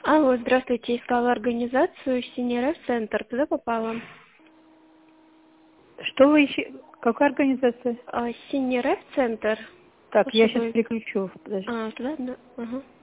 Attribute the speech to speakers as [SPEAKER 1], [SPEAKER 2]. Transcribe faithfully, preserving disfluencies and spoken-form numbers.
[SPEAKER 1] Алло, здравствуйте, искала организацию Синерев Центр. Туда попала.
[SPEAKER 2] Что вы ищете? Какая организация?
[SPEAKER 1] А, Синерев Центр.
[SPEAKER 2] Так, я сейчас
[SPEAKER 1] Слушай,
[SPEAKER 2] переключу. Подожди.
[SPEAKER 1] А, ладно. Ага.